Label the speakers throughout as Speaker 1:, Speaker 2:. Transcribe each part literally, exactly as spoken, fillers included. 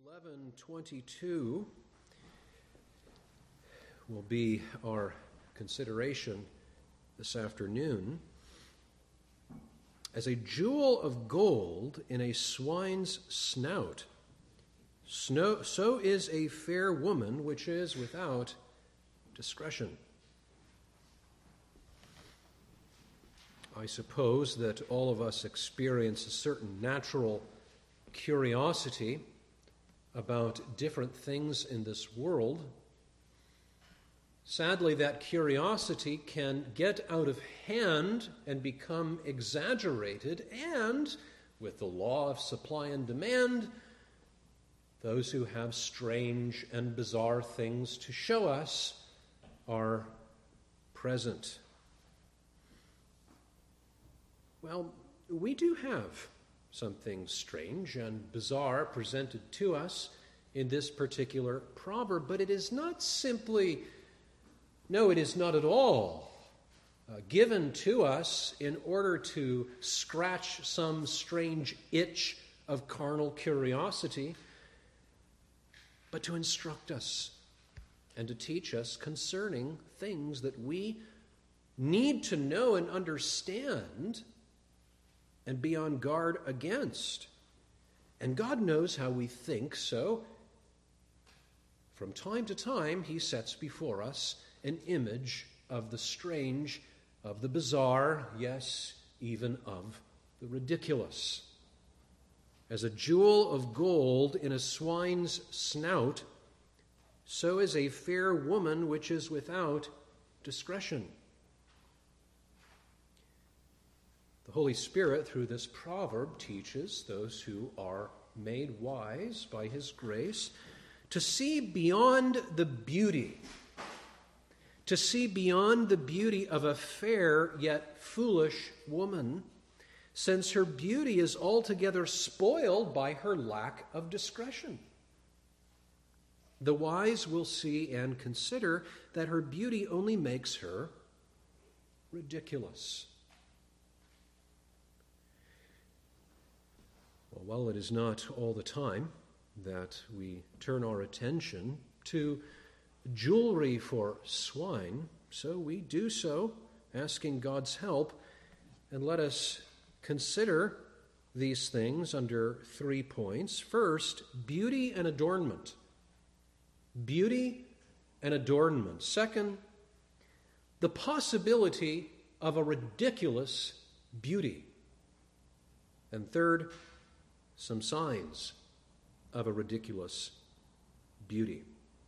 Speaker 1: eleven twenty-two will be our consideration this afternoon. As a jewel of gold in a swine's snout, so is a fair woman which is without discretion. I suppose that all of us experience a certain natural curiosity about different things in this world. Sadly, that curiosity can get out of hand and become exaggerated, and with the law of supply and demand, those who have strange and bizarre things to show us are present. Well, we do have something strange and bizarre presented to us in this particular proverb, but it is not simply, no, it is not at all uh, given to us in order to scratch some strange itch of carnal curiosity, but to instruct us and to teach us concerning things that we need to know and understand and be on guard against. And God knows how we think, so from time to time he sets before us an image of the strange, of the bizarre, yes, even of the ridiculous. As a jewel of gold in a swine's snout, so is a fair woman which is without discretion. The Holy Spirit, through this proverb, teaches those who are made wise by his grace to see beyond the beauty, to see beyond the beauty of a fair yet foolish woman, since her beauty is altogether spoiled by her lack of discretion. The wise will see and consider that her beauty only makes her ridiculous. Well, while it is not all the time that we turn our attention to jewelry for swine, so we do so, asking God's help, and let us consider these things under three points. First, beauty and adornment. Beauty and adornment. Second, the possibility of a ridiculous beauty. And third, some signs of a ridiculous beauty.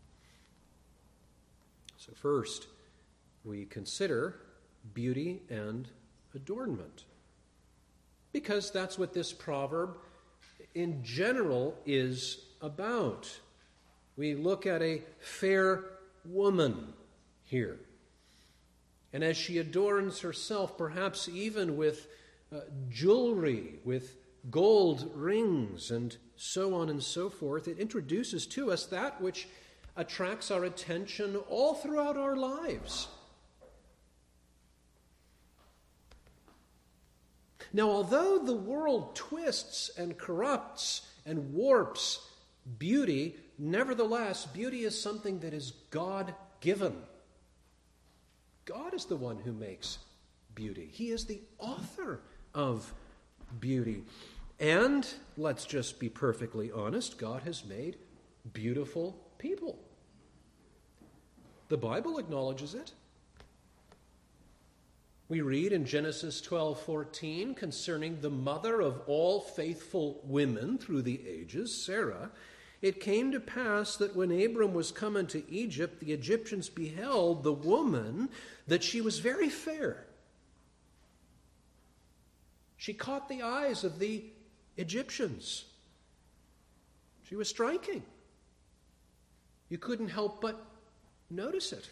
Speaker 1: So first, we consider beauty and adornment, because that's what this proverb in general is about. We look at a fair woman here, and as she adorns herself, perhaps even with uh, jewelry, with gold rings, and so on and so forth, it introduces to us that which attracts our attention all throughout our lives. Now, although the world twists and corrupts and warps beauty, nevertheless, beauty is something that is God-given. God is the one who makes beauty. He is the author of beauty. And let's just be perfectly honest, God has made beautiful people. The Bible acknowledges it. We read in Genesis twelve fourteen concerning the mother of all faithful women through the ages, Sarah, it came to pass that when Abram was come into Egypt, the Egyptians beheld the woman, that she was very fair. She caught the eyes of the Egyptians. She was striking. You couldn't help but notice it.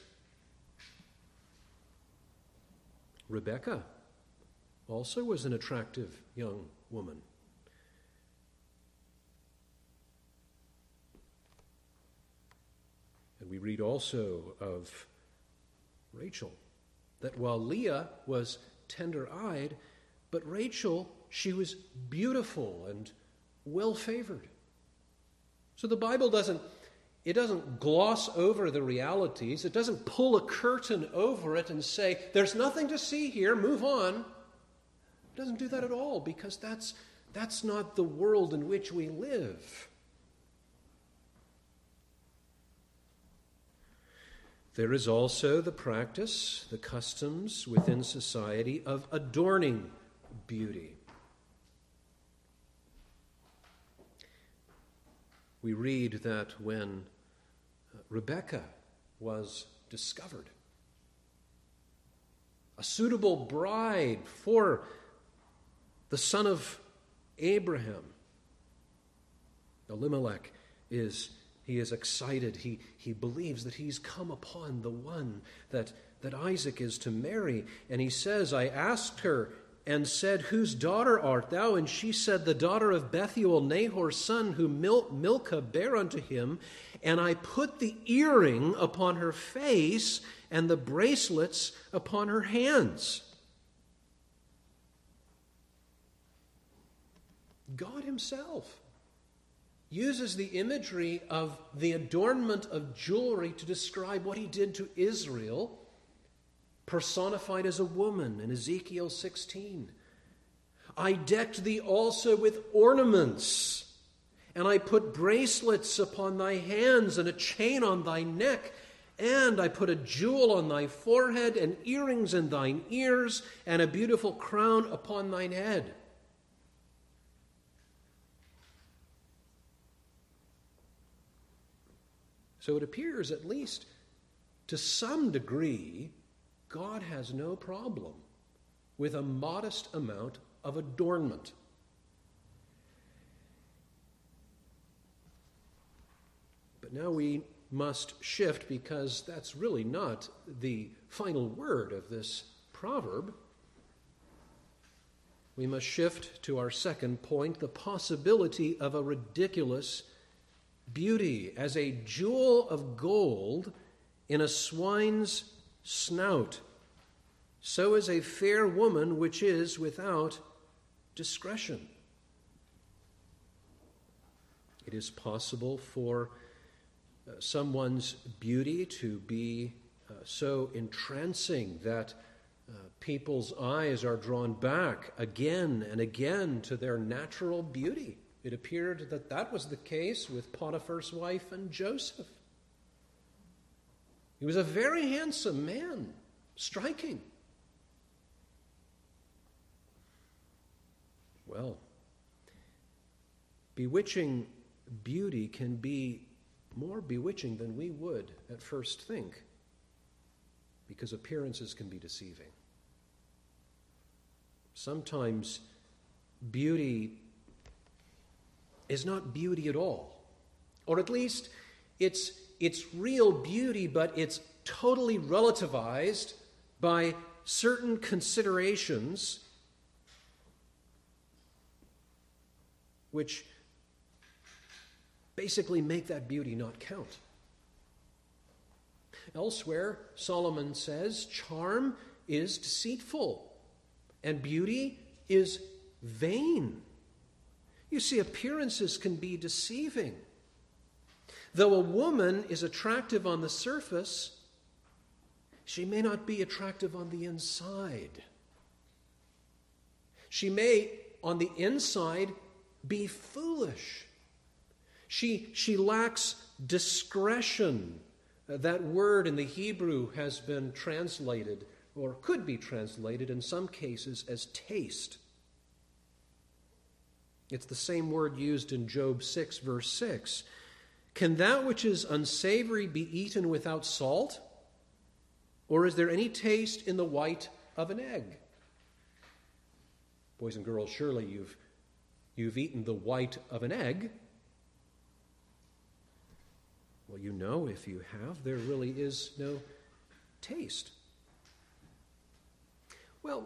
Speaker 1: Rebekah also was an attractive young woman. And we read also of Rachel, that while Leah was tender-eyed, but Rachel, she was beautiful and well-favored. So the Bible doesn't, it doesn't gloss over the realities. It doesn't pull a curtain over it and say, there's nothing to see here, move on. It doesn't do that at all, because that's, that's not the world in which we live. There is also the practice, the customs within society of adorning beauty. We read that when Rebekah was discovered, a suitable bride for the son of Abraham, Elimelech is He is excited. He, he believes that he's come upon the one that, that Isaac is to marry. And he says, I asked her and said, whose daughter art thou? And she said, the daughter of Bethuel, Nahor's son, whom Mil- Milcah bare unto him. And I put the earring upon her face and the bracelets upon her hands. God himself uses the imagery of the adornment of jewelry to describe what he did to Israel, personified as a woman in Ezekiel sixteen. I decked thee also with ornaments, and I put bracelets upon thy hands and a chain on thy neck, and I put a jewel on thy forehead and earrings in thine ears and a beautiful crown upon thine head. So it appears, at least to some degree, God has no problem with a modest amount of adornment. But now we must shift, because that's really not the final word of this proverb. We must shift to our second point, the possibility of a ridiculous beauty as a jewel of gold in a swine's snout. So is a fair woman which is without discretion. It is possible for uh, someone's beauty to be uh, so entrancing that uh, people's eyes are drawn back again and again to their natural beauty. It appeared that that was the case with Potiphar's wife and Joseph. He was a very handsome man, striking. Well, bewitching beauty can be more bewitching than we would at first think, because appearances can be deceiving. Sometimes beauty is not beauty at all. Or at least it's, it's real beauty, but it's totally relativized by certain considerations which basically make that beauty not count. Elsewhere, Solomon says, charm is deceitful, and beauty is vain. You see, appearances can be deceiving. Though a woman is attractive on the surface, she may not be attractive on the inside. She may, on the inside, be foolish. She, she lacks discretion. That word in the Hebrew has been translated, or could be translated in some cases, as taste. It's the same word used in Job six, verse six. Can that which is unsavory be eaten without salt? Or is there any taste in the white of an egg? Boys and girls, surely you've, you've eaten the white of an egg. Well, you know, if you have, there really is no taste. Well,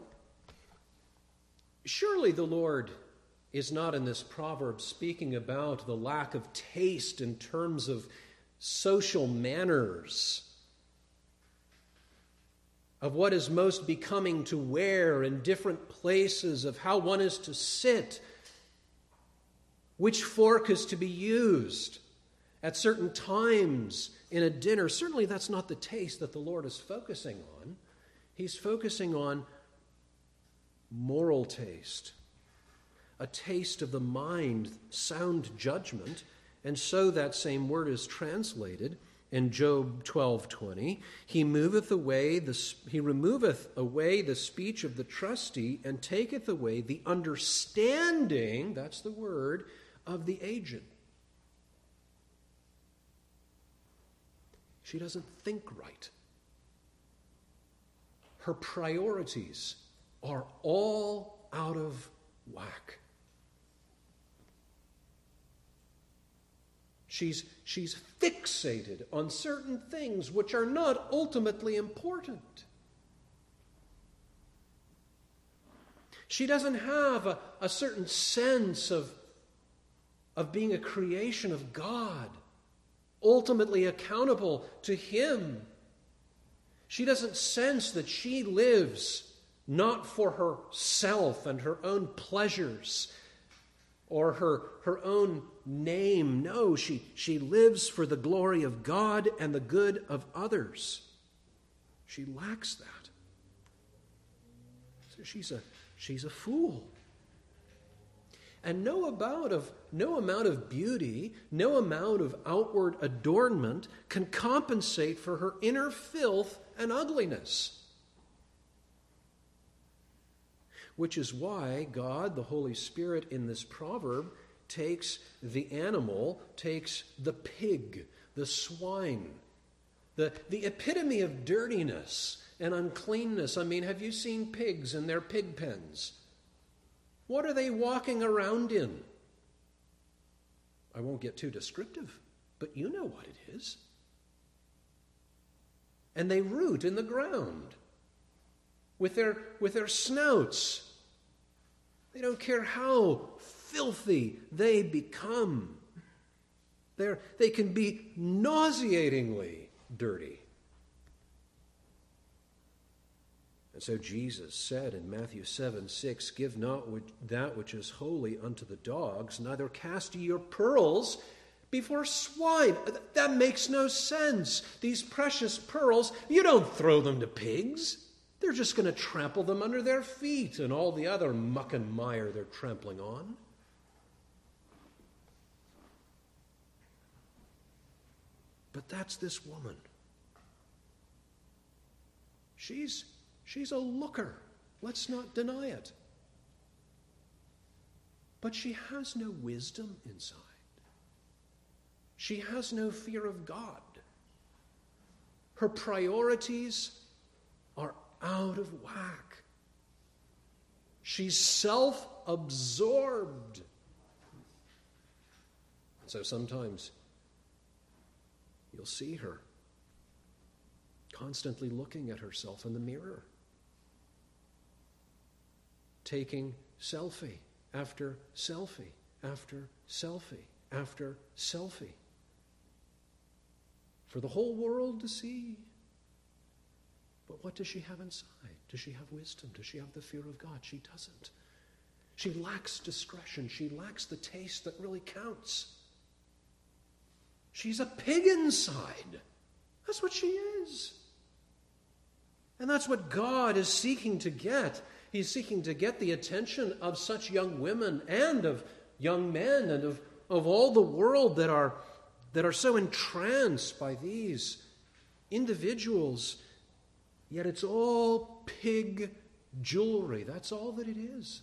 Speaker 1: surely the Lord is not in this proverb speaking about the lack of taste in terms of social manners, of what is most becoming to wear in different places, of how one is to sit, which fork is to be used. at certain times in a dinner. Certainly that's not the taste that the Lord is focusing on. He's focusing on moral taste, a taste of the mind, sound judgment. And so that same word is translated in Job twelve twenty. He moveth away the he removeth away the speech of the trusty, and taketh away the understanding, that's the word, of the aged. She doesn't think right. Her priorities are all out of whack. She's, she's fixated on certain things which are not ultimately important. She doesn't have a, a certain sense of, of being a creation of God, ultimately accountable to Him. She doesn't sense that she lives not for herself and her own pleasures or her, her own name. No, she, she lives for the glory of God and the good of others. She lacks that. So she's a, she's a fool. And no amount of no amount of beauty, no amount of outward adornment can compensate for her inner filth and ugliness. Which is why God, the Holy Spirit, in this proverb, takes the animal, takes the pig, the swine, the, the epitome of dirtiness and uncleanness. I mean, have you seen pigs in their pig pens? What are they walking around in? I won't get too descriptive, but you know what it is. And they root in the ground with their, with their snouts. They don't care how filthy they become. They're, they can be nauseatingly dirty. And so Jesus said in Matthew seven six, give not that which is holy unto the dogs, neither cast ye your pearls before swine. That makes no sense. These precious pearls, you don't throw them to pigs. They're just going to trample them under their feet and all the other muck and mire they're trampling on. But that's this woman. She's She's a looker. Let's not deny it. But she has no wisdom inside. She has no fear of God. Her priorities are out of whack. She's self-absorbed. And so sometimes you'll see her constantly looking at herself in the mirror, taking selfie after selfie after selfie after selfie for the whole world to see. But what does she have inside? Does she have wisdom? Does she have the fear of God? She doesn't. She lacks discretion. She lacks the taste that really counts. She's a pig inside. That's what she is. And that's what God is seeking to get. He's seeking to get the attention of such young women and of young men and of, of all the world that are, that are so entranced by these individuals. Yet it's all pig jewelry. That's all that it is.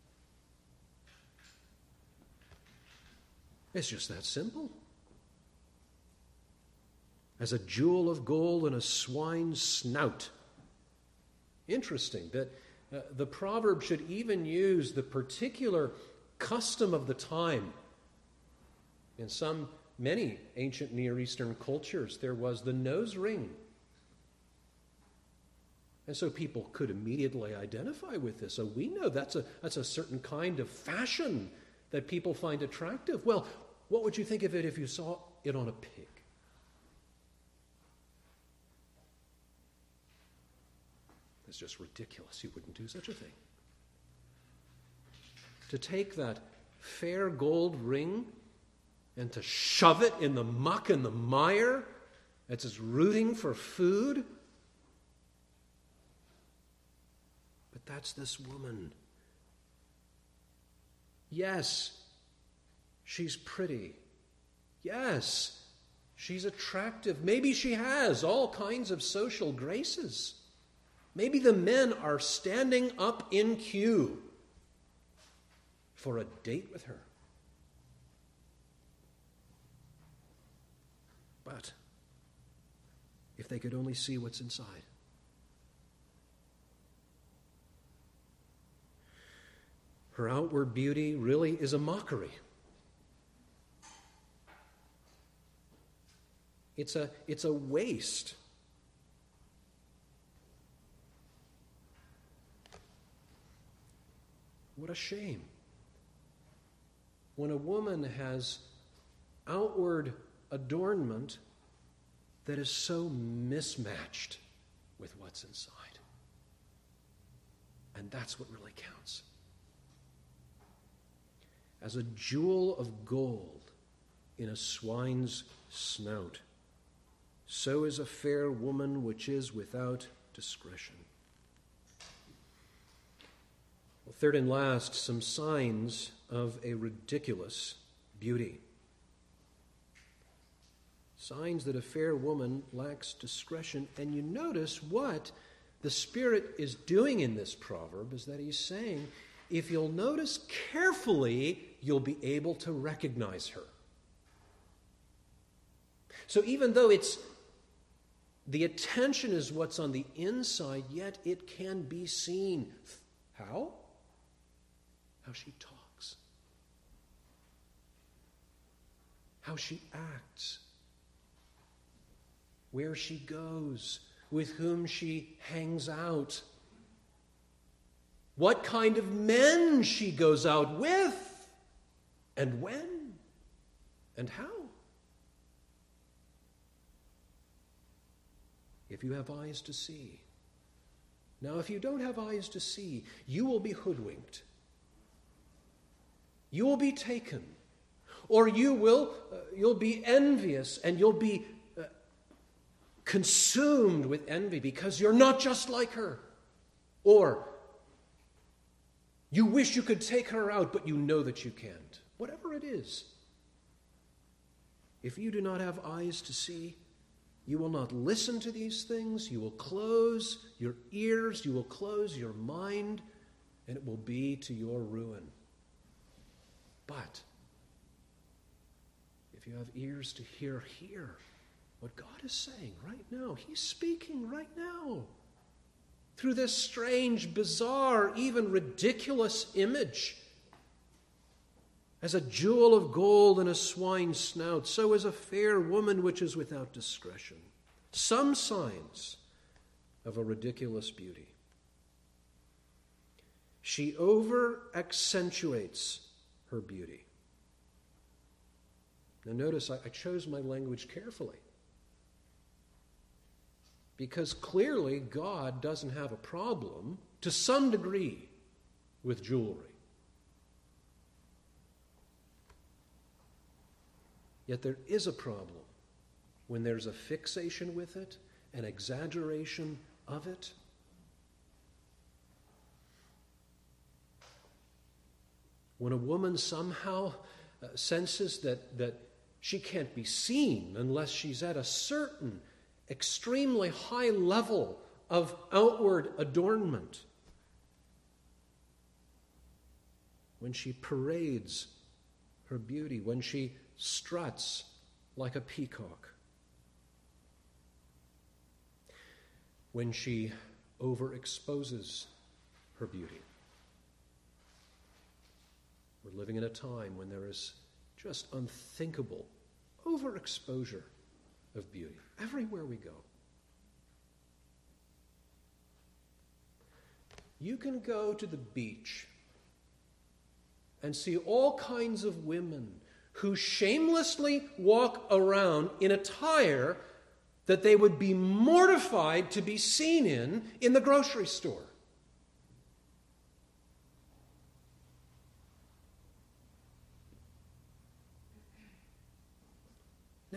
Speaker 1: It's just that simple. As a jewel of gold in a swine's snout. Interesting that uh, the proverb should even use the particular custom of the time. In some, many ancient Near Eastern cultures, there was the nose ring. And so people could immediately identify with this. So we know that's a, that's a certain kind of fashion that people find attractive. Well, what would you think of it if you saw it on a pig? It's just ridiculous. You wouldn't do such a thing. To take that fair gold ring and to shove it in the muck and the mire as it's rooting for food. But that's this woman. Yes, she's pretty. Yes, she's attractive. Maybe she has all kinds of social graces. Maybe the men are standing up in queue for a date with her. But if they could only see what's inside. Her outward beauty really is a mockery. It's a, it's a waste. What a shame. When a woman has outward adornment that is so mismatched with what's inside. And that's what really counts. As a jewel of gold in a swine's snout, so is a fair woman which is without discretion. Well, third and last, some signs of a ridiculous beauty. Signs that a fair woman lacks discretion. And you notice what the Spirit is doing in this proverb is that he's saying, if you'll notice carefully, you'll be able to recognize her. So even though it's the attention is what's on the inside, yet it can be seen. How? How she talks. How she acts. Where she goes. With whom she hangs out. What kind of men she goes out with. And when. And how. If you have eyes to see. Now, if you don't have eyes to see, you will be hoodwinked. You will be taken. Or you will, uh, you'll be envious and you'll be uh, consumed with envy because you're not just like her. Or you wish you could take her out, but you know that you can't. Whatever it is. If you do not have eyes to see, you will not listen to these things. You will close your ears. You will close your mind. And it will be to your ruin. But if you have ears to hear, hear what God is saying right now. He's speaking right now. Through this strange, bizarre, even ridiculous image. As a jewel of gold in a swine's snout, so is a fair woman which is without discretion. Some signs of a ridiculous beauty. She over-accentuates her beauty. Now notice I, I chose my language carefully. Because clearly God doesn't have a problem, to some degree, with jewelry. Yet there is a problem when there's a fixation with it, an exaggeration of it. When a woman somehow uh, senses that, that she can't be seen unless she's at a certain extremely high level of outward adornment. When she parades her beauty, when she struts like a peacock. When she overexposes her beauty. We're living in a time when there is just unthinkable overexposure of beauty everywhere we go. You can go to the beach and see all kinds of women who shamelessly walk around in attire that they would be mortified to be seen in in the grocery store.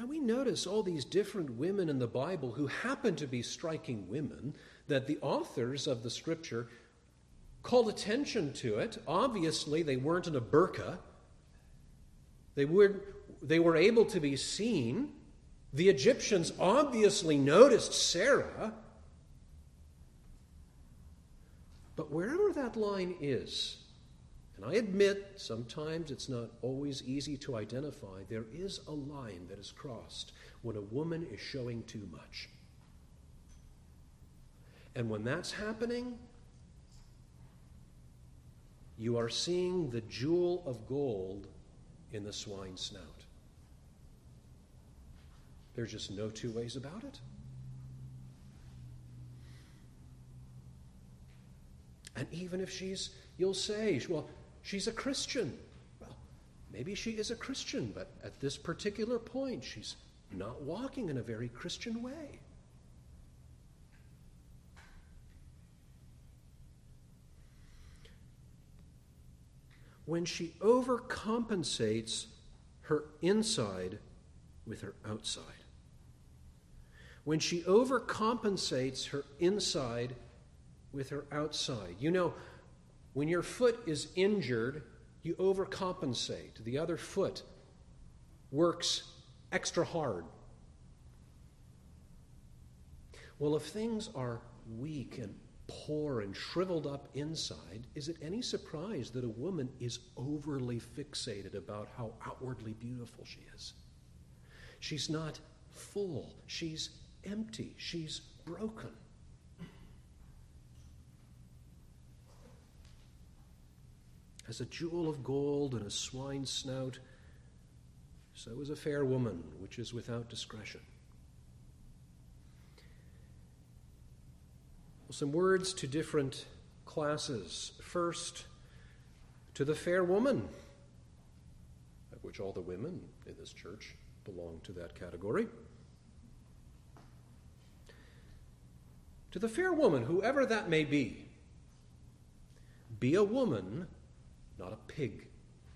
Speaker 1: Now we notice all these different women in the Bible who happen to be striking women, that the authors of the Scripture called attention to it. Obviously, they weren't in a burqa. They were, they were able to be seen. The Egyptians obviously noticed Sarah. But wherever that line is, and I admit sometimes it's not always easy to identify, there is a line that is crossed when a woman is showing too much. And when that's happening, you are seeing the jewel of gold in the swine's snout. There's just no two ways about it. And even if she's, you'll say, well, she's a Christian. Well, maybe she is a Christian, but at this particular point, she's not walking in a very Christian way. When she overcompensates her inside with her outside. When she overcompensates her inside with her outside. You know, when your foot is injured, you overcompensate. The other foot works extra hard. Well, if things are weak and poor and shriveled up inside, is it any surprise that a woman is overly fixated about how outwardly beautiful she is? She's not full. She's empty. She's broken. As a jewel of gold and a swine's snout, so is a fair woman which is without discretion. Well, some words to different classes. First, to the fair woman, of which all the women in this church belong to that category. To the fair woman, whoever that may be, be a woman, not a pig.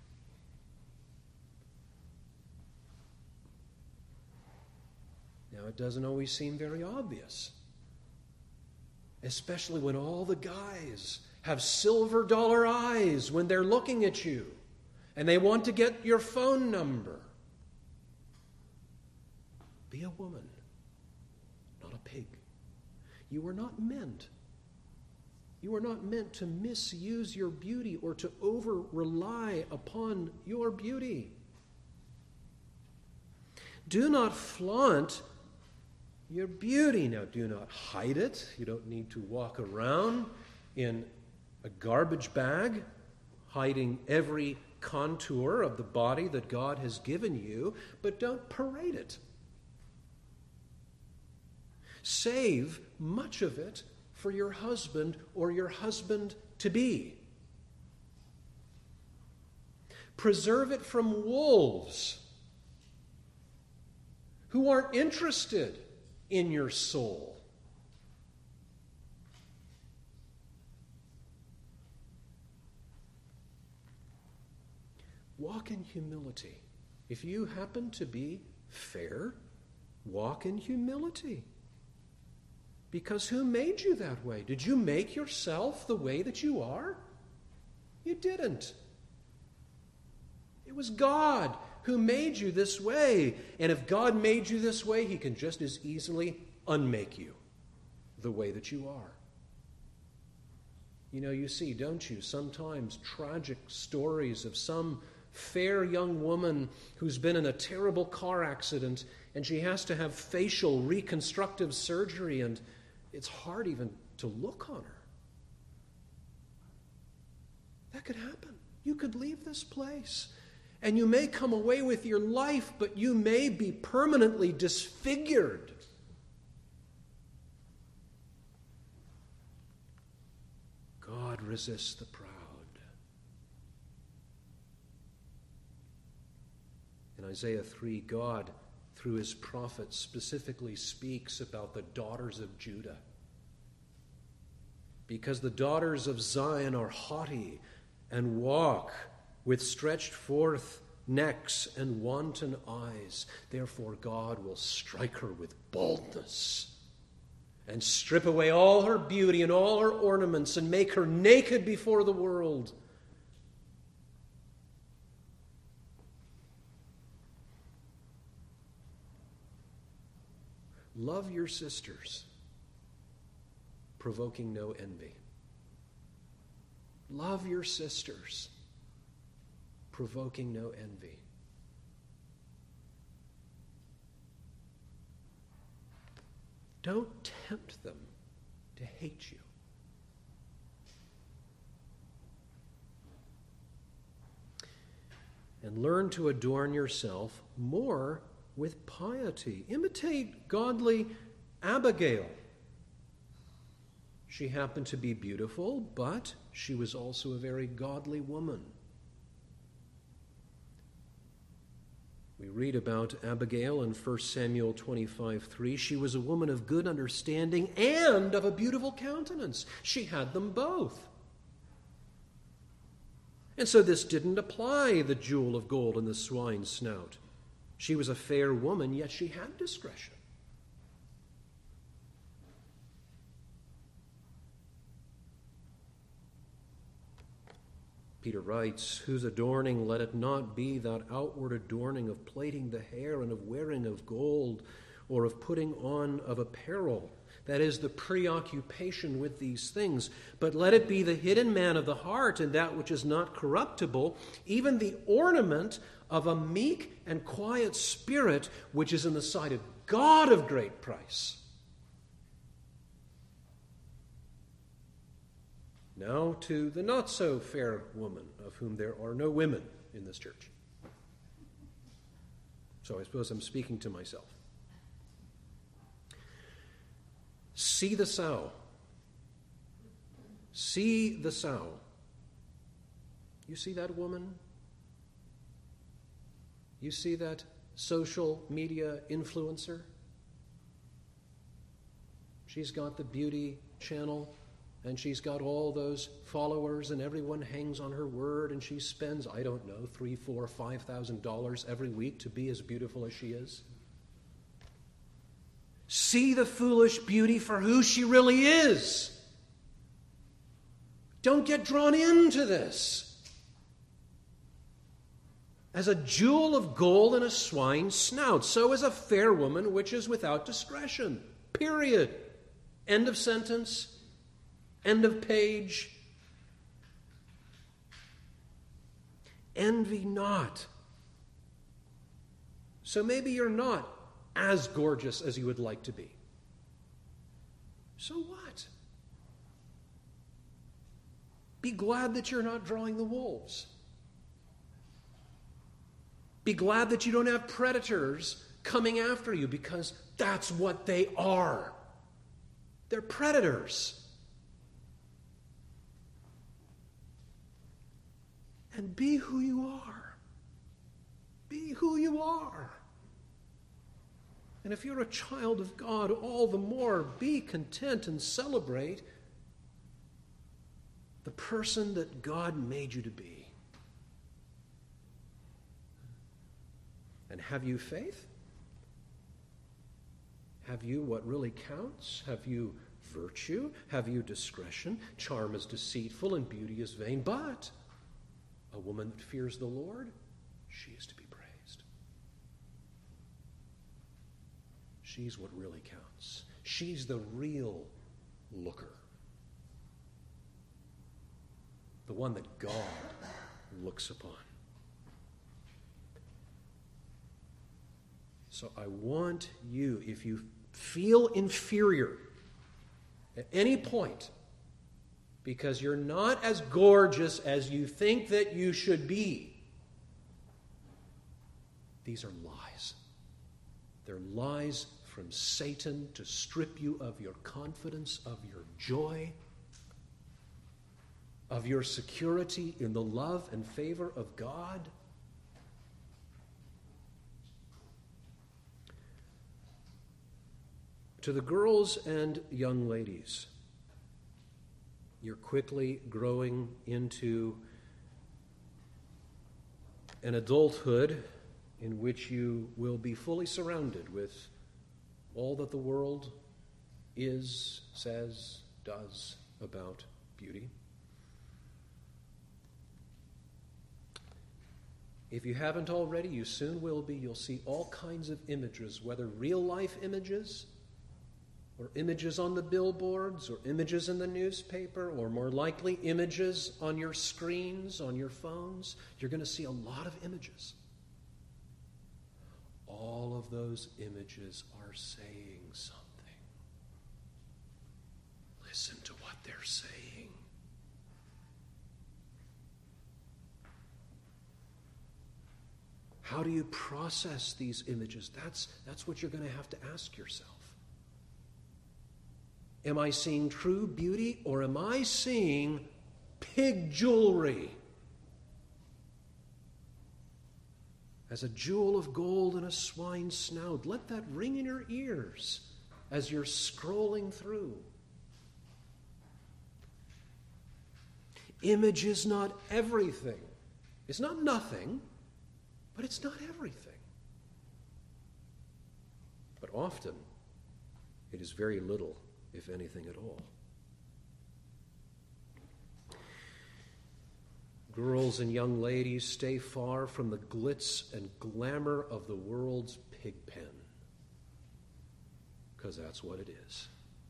Speaker 1: Now, it doesn't always seem very obvious, especially when all the guys have silver dollar eyes when they're looking at you and they want to get your phone number. Be a woman, not a pig. You are not meant You are not meant to misuse your beauty or to over-rely upon your beauty. Do not flaunt your beauty. Now, do not hide it. You don't need to walk around in a garbage bag, hiding every contour of the body that God has given you, but don't parade it. Save much of it for your husband or your husband-to-be. Preserve it from wolves who aren't interested in your soul. Walk in humility. If you happen to be fair, walk in humility. Because who made you that way? Did you make yourself the way that you are? You didn't. It was God who made you this way. And if God made you this way, He can just as easily unmake you the way that you are. You know, you see, don't you, sometimes tragic stories of some fair young woman who's been in a terrible car accident and she has to have facial reconstructive surgery, and it's hard even to look on her. That could happen. You could leave this place, and you may come away with your life, but you may be permanently disfigured. God resists the proud. In Isaiah three, God, through His prophets, specifically speaks about the daughters of Judah. Because the daughters of Zion are haughty and walk with stretched forth necks and wanton eyes. Therefore God will strike her with baldness and strip away all her beauty and all her ornaments and make her naked before the world. Love your sisters, provoking no envy. Love your sisters, provoking no envy. Don't tempt them to hate you. And learn to adorn yourself more with piety. Imitate godly Abigail. She happened to be beautiful, but she was also a very godly woman. We read about Abigail in First Samuel twenty-five three. She was a woman of good understanding and of a beautiful countenance. She had them both. And so this didn't apply the jewel of gold in the swine's snout. She was a fair woman, yet she had discretion. Peter writes, whose adorning let it not be that outward adorning of plaiting the hair and of wearing of gold or of putting on of apparel, that is, the preoccupation with these things, but let it be the hidden man of the heart and that which is not corruptible, even the ornament of a meek and quiet spirit, which is in the sight of God of great price. Now to the not-so-fair woman, of whom there are no women in this church. So I suppose I'm speaking to myself. See the sow. See the sow. You see that woman? You see that social media influencer? She's got the beauty channel, and she's got all those followers, and everyone hangs on her word, and she spends, I don't know, three, four, five thousand dollars every week to be as beautiful as she is. See the foolish beauty for who she really is. Don't get drawn into this as a jewel of gold in a swine's snout. So is a fair woman which is without discretion. Period. End of sentence. End of page. Envy not. So maybe you're not as gorgeous as you would like to be. So what? Be glad that you're not drawing the wolves. Be glad that you don't have predators coming after you, because that's what they are. They're predators. And be who you are. Be who you are. And if you're a child of God, all the more be content and celebrate the person that God made you to be. And have you faith? Have you what really counts? Have you virtue? Have you discretion? Charm is deceitful and beauty is vain, but a woman that fears the Lord, she is to be praised. She's what really counts. She's the real looker. The one that God looks upon. So I want you, if you feel inferior at any point, because you're not as gorgeous as you think that you should be, these are lies. They're lies from Satan to strip you of your confidence, of your joy, of your security in the love and favor of God. To the girls and young ladies, you're quickly growing into an adulthood in which you will be fully surrounded with all that the world is, says, does about beauty. If you haven't already, you soon will be. You'll see all kinds of images, whether real-life images or images on the billboards or images in the newspaper or more likely images on your screens, on your phones. You're going to see a lot of images. All of those images are saying something. Listen to what they're saying. How do you process these images? That's, that's what you're going to have to ask yourself. Am I seeing true beauty, or am I seeing pig jewelry? As a jewel of gold in a swine's snout, let that ring in your ears as you're scrolling through. Image is not everything. It's not nothing. But it's not everything. But often, it is very little, if anything at all. Girls and young ladies, stay far from the glitz and glamour of the world's pig pen, because that's what it is.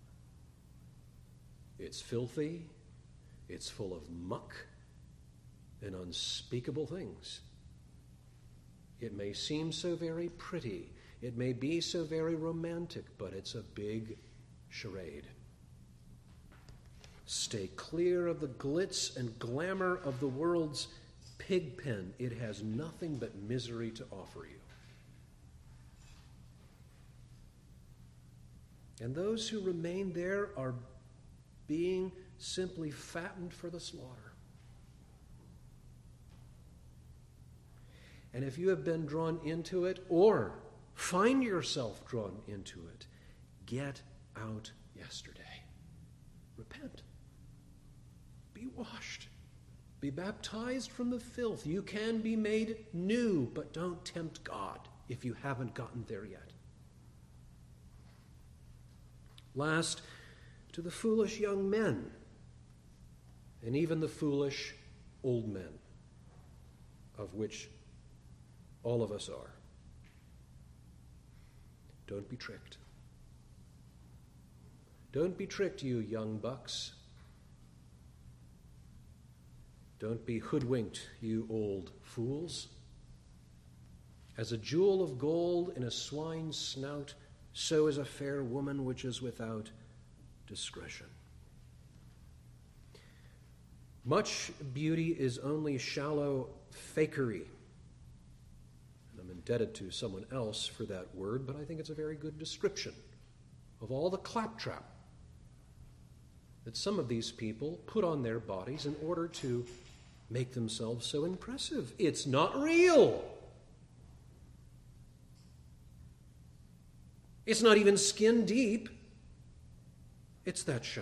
Speaker 1: It's filthy, it's full of muck and unspeakable things. It may seem so very pretty. It may be so very romantic, but it's a big charade. Stay clear of the glitz and glamour of the world's pig pen. It has nothing but misery to offer you. And those who remain there are being simply fattened for the slaughter. And if you have been drawn into it or find yourself drawn into it, get out yesterday. Repent. Be washed. Be baptized from the filth. You can be made new, but don't tempt God if you haven't gotten there yet. Last, to the foolish young men and even the foolish old men, of which all of us are. Don't be tricked. Don't be tricked, you young bucks. Don't be hoodwinked, you old fools. As a jewel of gold in a swine's snout, so is a fair woman which is without discretion. Much beauty is only shallow fakery. I'm indebted to someone else for that word, but I think it's a very good description of all the claptrap that some of these people put on their bodies in order to make themselves so impressive. It's not real. It's not even skin deep. It's that shallow.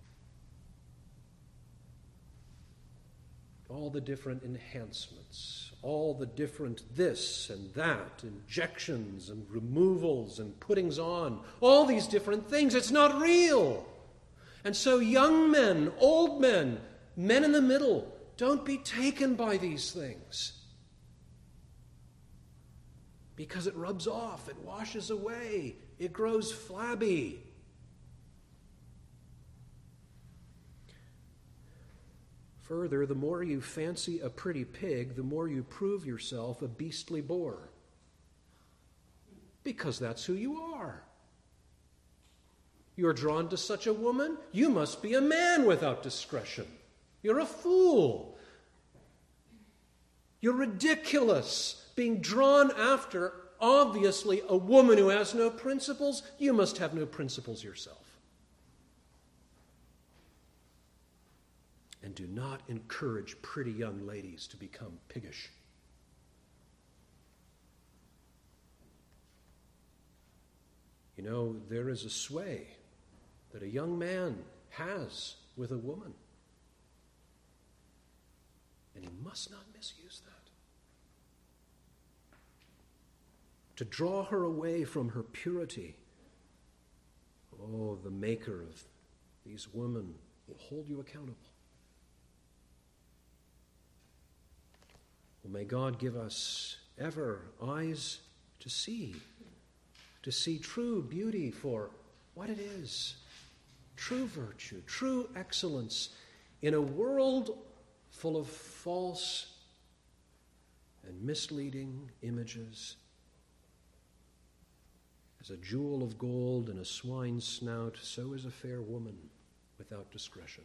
Speaker 1: All the different enhancements, all the different this and that, injections and removals and puttings on, all these different things, it's not real. And so young men, old men, men in the middle, don't be taken by these things. Because it rubs off, it washes away, it grows flabby. Further, the more you fancy a pretty pig, the more you prove yourself a beastly boar. Because that's who you are. You're drawn to such a woman, you must be a man without discretion. You're a fool. You're ridiculous. Being drawn after, obviously, a woman who has no principles, you must have no principles yourself. And do not encourage pretty young ladies to become piggish. You know, there is a sway that a young man has with a woman. And he must not misuse that. to draw her away from her purity. Oh, the maker of these women will hold you accountable. Well, may God give us ever eyes to see, to see true beauty for what it is, true virtue, true excellence in a world full of false and misleading images. As a jewel of gold in a swine's snout, so is a fair woman without discretion.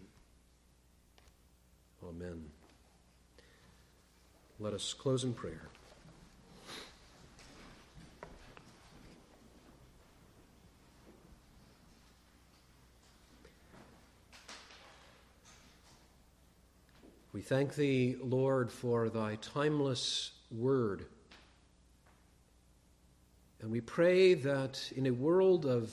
Speaker 1: Amen. Let us close in prayer. We thank thee, Lord, for thy timeless word. And we pray that in a world of,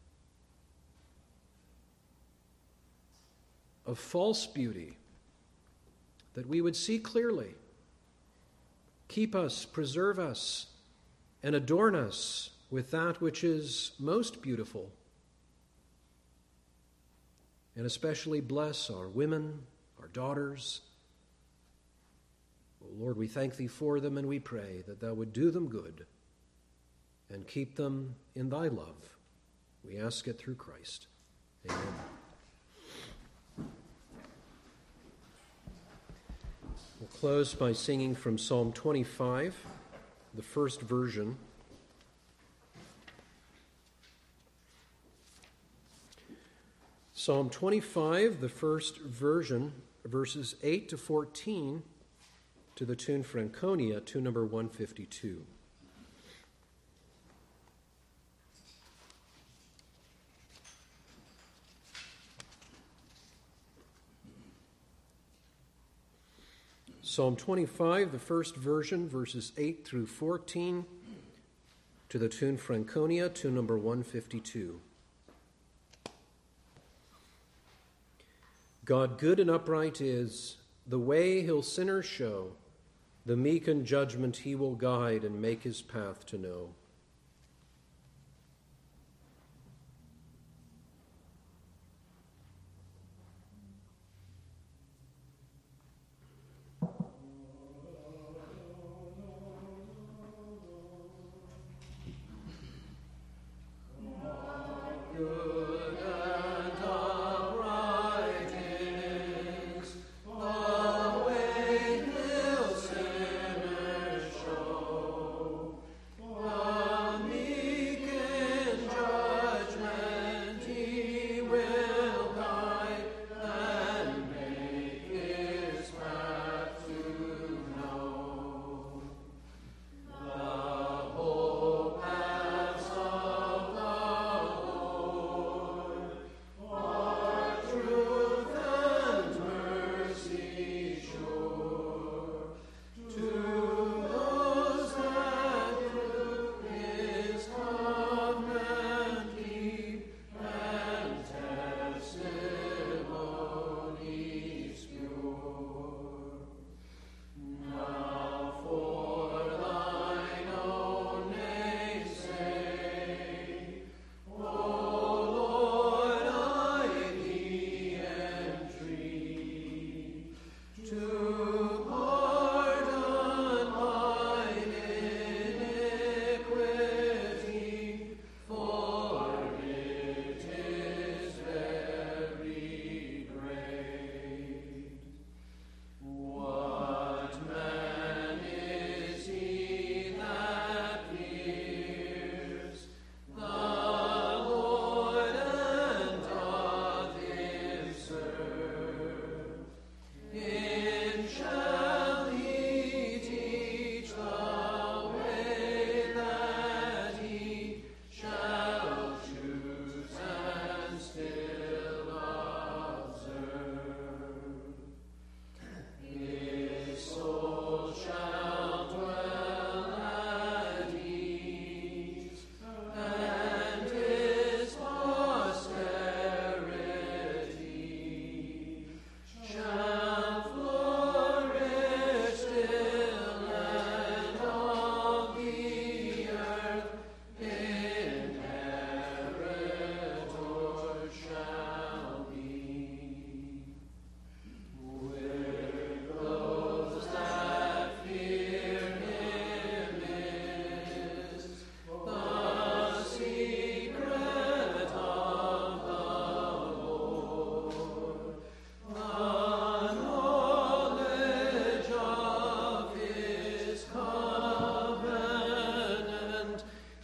Speaker 1: of false beauty, that we would see clearly. Keep us, preserve us, and adorn us with that which is most beautiful. And especially bless our women, our daughters. Oh Lord, we thank thee for them, and we pray that thou would do them good and keep them in thy love. We ask it through Christ. Amen. We'll close by singing from Psalm twenty-five, the first version. Psalm twenty-five, the first version, verses eight to fourteen, to the tune Franconia, tune number one fifty-two. Psalm twenty-five, the first version, verses eight through fourteen, to the tune Franconia, tune number one fifty-two. God good and upright is, the way he'll sinners show, the meek in judgment he will guide and make his path to know.
Speaker 2: Oh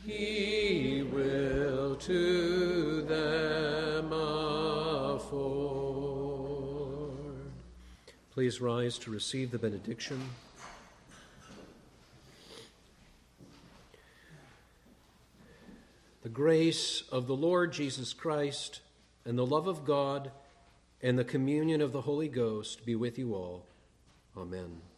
Speaker 1: He will to them afford. Please rise to receive the benediction. The grace of the Lord Jesus Christ and the love of God and the communion of the Holy Ghost be with you all. Amen.